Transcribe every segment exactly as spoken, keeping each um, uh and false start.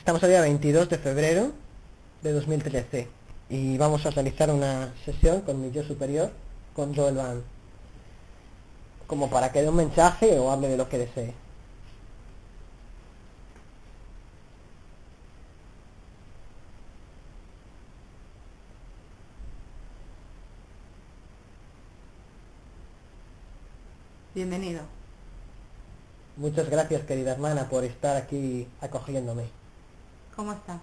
Estamos el día veintidós de febrero de dos mil trece y vamos a realizar una sesión con mi yo superior, con Joel Van, como para que dé un mensaje o hable de lo que desee. Bienvenido. Muchas gracias, querida hermana, por estar aquí acogiéndome. ¿Cómo estás?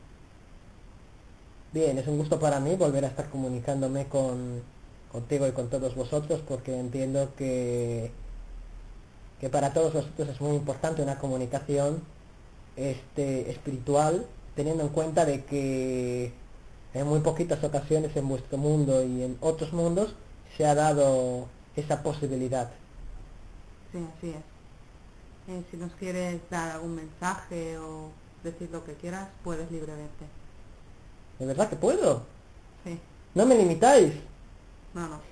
Bien, es un gusto para mí volver a estar comunicándome con contigo y con todos vosotros, porque entiendo que que para todos vosotros es muy importante una comunicación este espiritual, teniendo en cuenta de que en muy poquitas ocasiones en vuestro mundo y en otros mundos se ha dado esa posibilidad. Sí, así es. Eh, si nos quieres dar algún mensaje o decir lo que quieras, puedes libremente. ¿De verdad que puedo? Sí, ¿No me limitáis? no, no.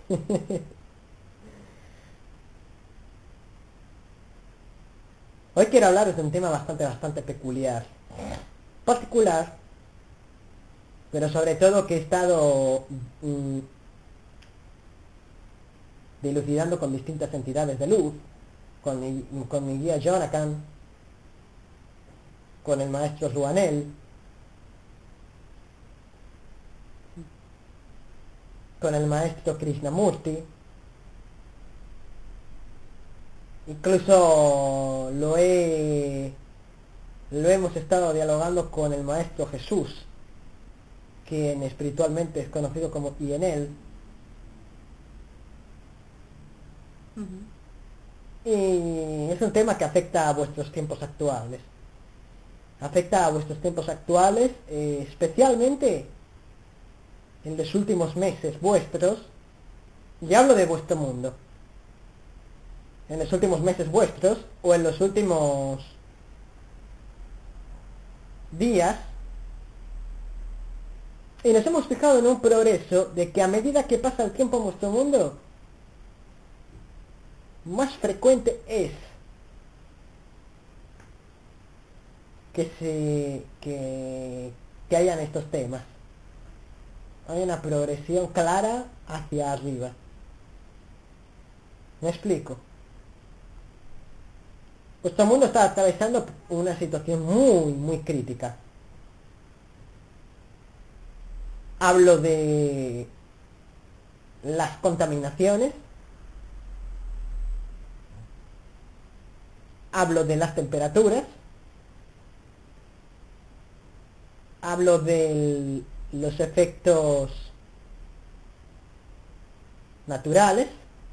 Hoy quiero hablaros de un tema bastante, bastante peculiar. Particular, pero sobre todo que he estado mm, dilucidando con distintas entidades de luz, con mi, con mi guía Jonathan, con el maestro Ruanel, con el maestro Krishnamurti. Incluso lo he lo hemos estado dialogando con el maestro Jesús, quien espiritualmente es conocido como Ienel, Ujú. y es un tema que afecta a vuestros tiempos actuales. Afecta a vuestros tiempos actuales, eh, especialmente en los últimos meses vuestros, y hablo de vuestro mundo, en los últimos meses vuestros, o en los últimos días, y nos hemos fijado en un progreso de que a medida que pasa el tiempo en vuestro mundo, más frecuente es que se que, que hayan estos temas. Hay una progresión clara hacia arriba. ¿Me explico? Vuestro mundo está atravesando una situación muy, muy crítica. Hablo de las contaminaciones, hablo de las temperaturas, hablo de los efectos naturales,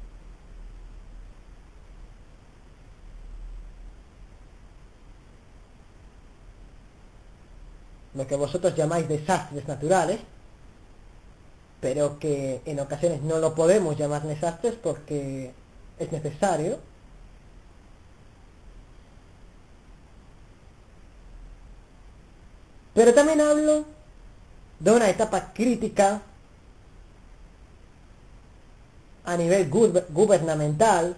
lo que vosotros llamáis desastres naturales, pero que en ocasiones no lo podemos llamar desastres porque es necesario. Pero también hablo de una etapa crítica a nivel gu- gubernamental,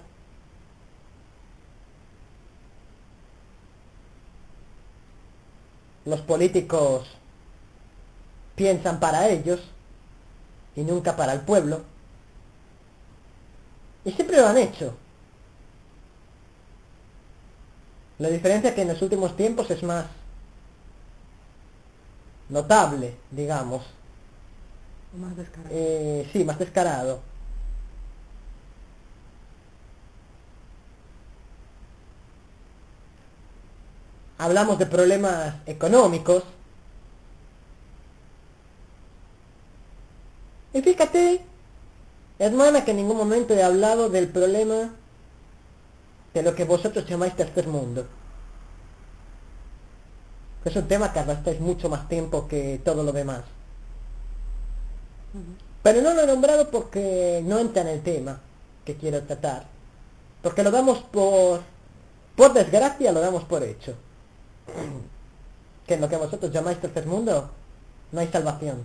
los políticos piensan para ellos y nunca para el pueblo, y siempre lo han hecho. La diferencia es que en los últimos tiempos es más notable, digamos, O más descarado. eh, sí, más descarado. Hablamos de problemas económicos, y fíjate, hermana, que en ningún momento he hablado del problema de lo que vosotros llamáis tercer mundo. Es un tema que arrastráis mucho más tiempo que todo lo demás. Ujú. Pero no lo he nombrado porque no entra en el tema que quiero tratar. Porque lo damos por... Por desgracia lo damos por hecho. Que en lo que vosotros llamáis tercer mundo no hay salvación.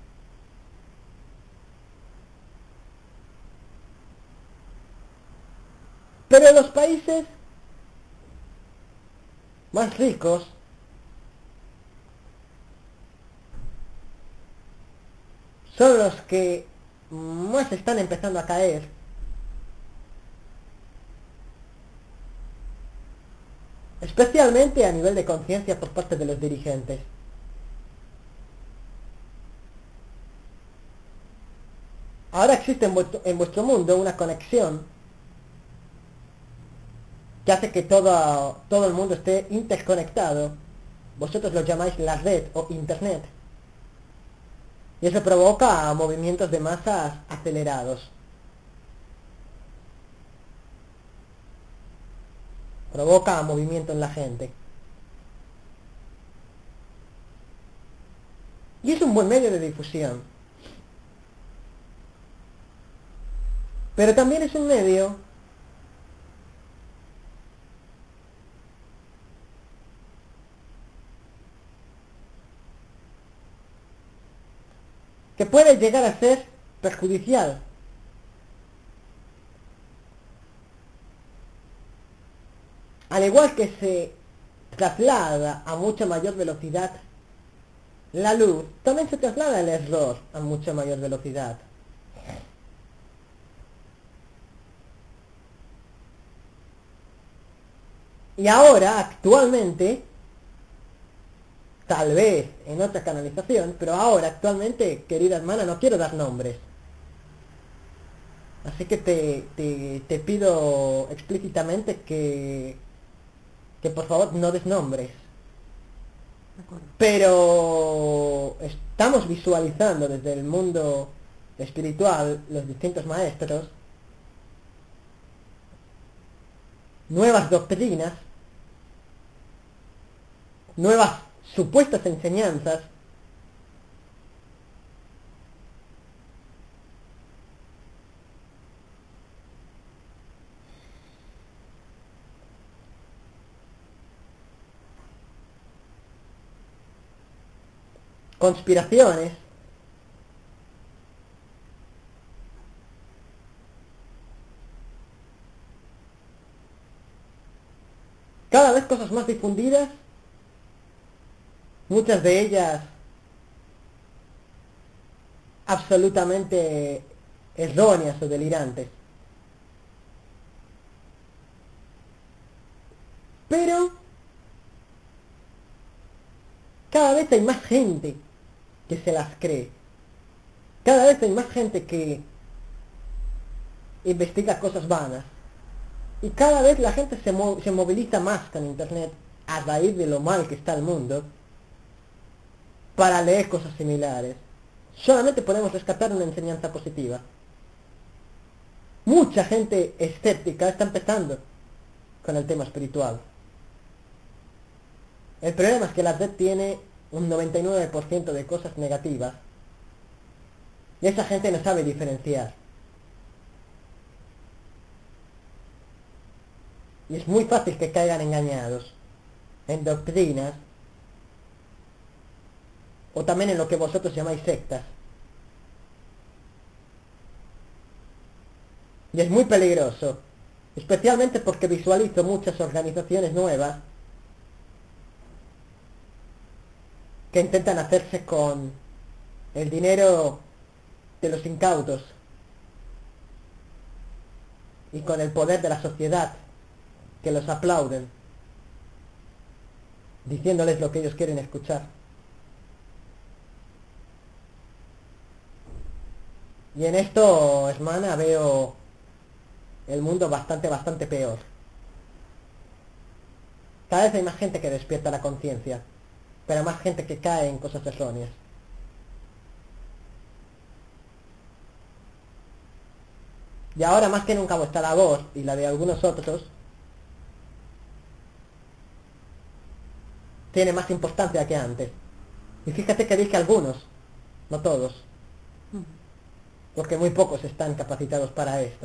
Pero en los países más ricos, son los que más están empezando a caer. Especialmente a nivel de conciencia por parte de los dirigentes. Ahora existe en vuestro, en vuestro mundo una conexión que hace que todo, todo el mundo esté interconectado. Vosotros lo llamáis la red o internet. Y eso provoca movimientos de masas acelerados. Provoca movimiento en la gente. Y es un buen medio de difusión. Pero también es un medio que puede llegar a ser perjudicial. Al igual que se traslada a mucha mayor velocidad la luz, también se traslada el error a mucha mayor velocidad. Y ahora, actualmente, tal vez en otra canalización, pero ahora, actualmente, querida hermana, no quiero dar nombres. Así que te, te, te pido explícitamente que, que por favor no des nombres. De acuerdo. Pero estamos visualizando desde el mundo espiritual, los distintos maestros, nuevas doctrinas, nuevas supuestas enseñanzas, conspiraciones, cada vez cosas más difundidas, muchas de ellas absolutamente erróneas o delirantes. Pero cada vez hay más gente que se las cree. Cada vez hay más gente que investiga cosas vanas. Y cada vez la gente se, mo se moviliza más con internet a raíz de lo mal que está el mundo para leer cosas similares. Solamente podemos rescatar una enseñanza positiva. Mucha gente escéptica está empezando con el tema espiritual. El problema es que la red tiene un noventa y nueve por ciento de cosas negativas y esa gente no sabe diferenciar. Y es muy fácil que caigan engañados en doctrinas o también en lo que vosotros llamáis sectas. Y es muy peligroso, especialmente porque visualizo muchas organizaciones nuevas que intentan hacerse con el dinero de los incautos y con el poder de la sociedad que los aplauden, diciéndoles lo que ellos quieren escuchar. Y en esto, hermana, veo el mundo bastante, bastante peor. Cada vez hay más gente que despierta la conciencia, pero más gente que cae en cosas erróneas. Y ahora más que nunca vuestra labor y la de algunos otros tiene más importancia que antes. Y fíjate que dije algunos, no todos, porque muy pocos están capacitados para esto.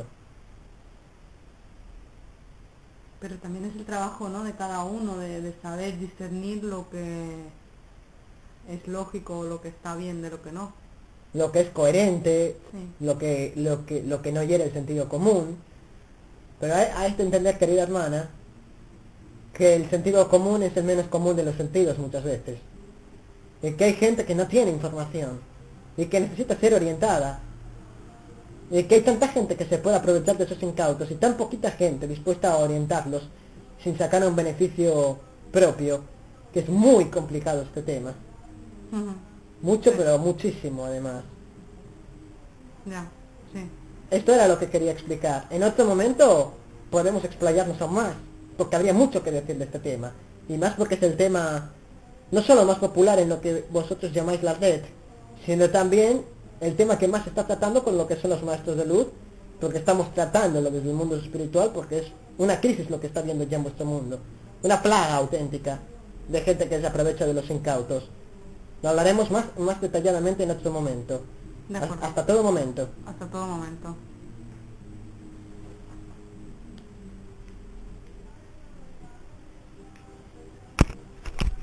Pero también es el trabajo, ¿no?, de cada uno, de, de saber discernir lo que es lógico, lo que está bien de lo que no. Lo que es coherente, Sí. lo que, lo que, lo que no hiere el sentido común. Pero hay, hay que entender, querida hermana, que el sentido común es el menos común de los sentidos muchas veces. Y que hay gente que no tiene información. y que necesita ser orientada. Y que hay tanta gente que se puede aprovechar de esos incautos y tan poquita gente dispuesta a orientarlos sin sacar un beneficio propio, que es muy complicado este tema. Ujú. Mucho, Sí. pero muchísimo además. Ya, sí. Esto era lo que quería explicar. En otro momento podemos explayarnos aún más, porque habría mucho que decir de este tema. Y más porque es el tema no solo más popular en lo que vosotros llamáis la red, sino también el tema que más se está tratando con lo que son los maestros de luz, porque estamos tratándolo desde el mundo espiritual, porque es una crisis lo que está viendo ya en vuestro mundo. Una plaga auténtica de gente que se aprovecha de los incautos. Lo hablaremos más, más detalladamente en otro momento. De acuerdo. Hasta todo momento. Hasta todo momento.